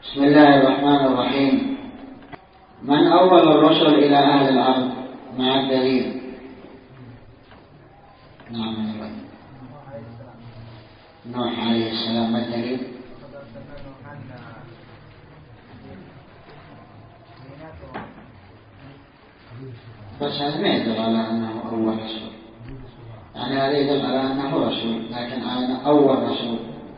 بسم الله الرحمن الرحيم. من أول الرسل إلى أهل الأرض مع الدليل؟ نعم نوح عليه السلام. ما الدليل؟ بس هذا ما يدل على أنه أول رسول، يعني هذا يدل على أنه رسول، لكن على أول رسول.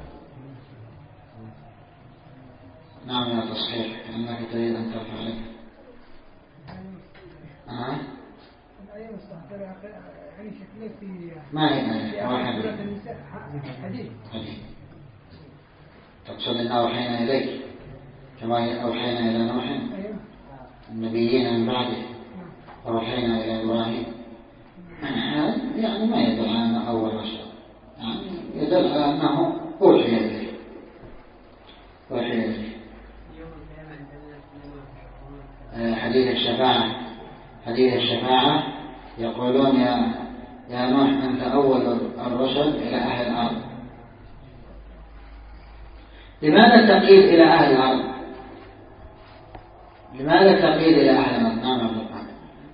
نعم يا تصحيح أنك تريد أن ترفع لك. الآية مستحضرة يعني شكلها في ما هي واحد حديث. تقصد أن أوحينا إليك كما أوحينا إلى نوح النبيين من بعده، أوحينا إلى إبراهيم. يعني ما يدل على أنه أول رسول، يعني يدل على أنه أوحي إليه. حديث الشفاعة يقولون يا نوح أنت أول الرسل إلى أهل الأرض. لماذا التقييد إلى أهل الأرض؟ لماذا التقييد إلى أهل الأرض؟ نعم عبد الرحمن.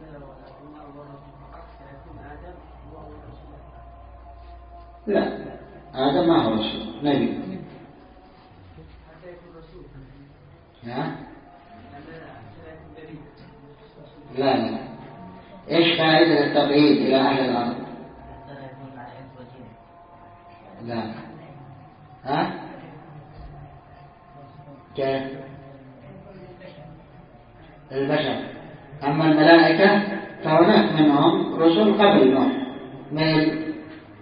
لا، آدم ما هو رسول، نبي. لا إيش فائدة التقييد إلى أهل الأرض؟ لا. كيف؟ البشر. أما الملائكة فهناك منهم رسل قبل نوح. ماذا؟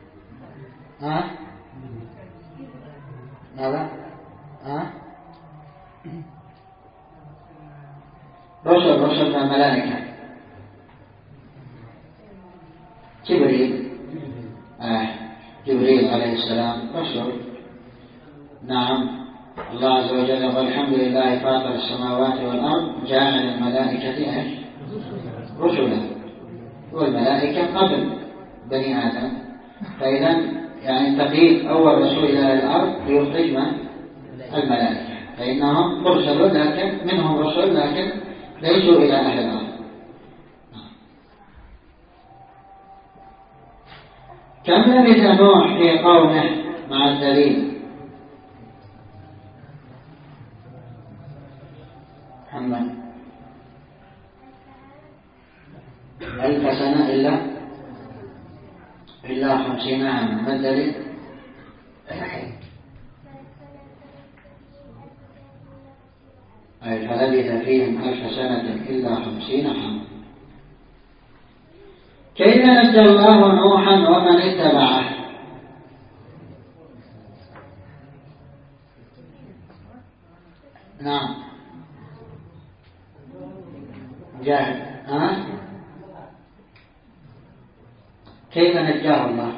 رسل من الملائكة. جبريل عليه السلام رسول. نعم، الله عز وجل يقول الحمد لله فاطر السماوات والأرض جاعل الملائكة رسلا، والملائكة قبل بني آدم. فإذا يعني التقييد أول رسول إلى الأرض يخرج من الملائكة، فإنهم مرسلون لكن منهم رسل لكن ليسوا إلى أهل الأرض. كم لبث نوح في قومه مع الدليل؟ محمد 1000 سنة إلا 50 عاما. ما الدليل؟ أي فلبث فيهم 1000 سنة إلا 50 عاما. كيف نجى الله نوحا ومن اتبعه؟ نعم جاهد. كيف نجاه الله؟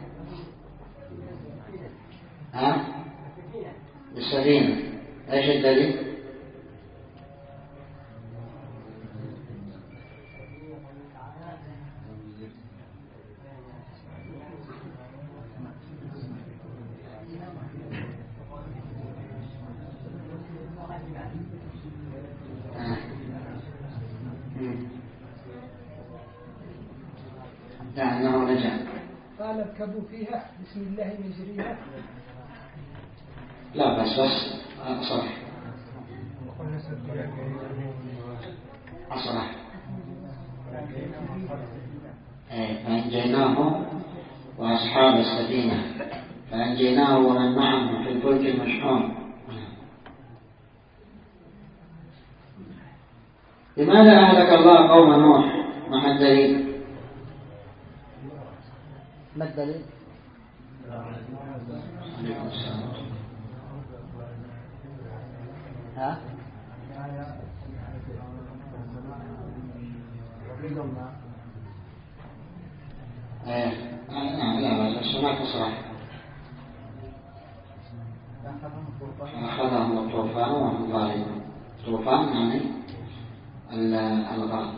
بالسفينة. ايش الدليل؟ أنه نجا. قال اركبوا فيها بسم الله مجريها. لا بس صح. أصرح. فأنجيناه وأصحاب السفينة فأنجيناه ومن معه في الفلك المشحون. لماذا أهلك الله قوم نوح مع الدليل؟ ما الدليل؟ لا بس ما تصرح. أخذهم الطوفان وهم ظالمون. الطوفان يعني الغرق.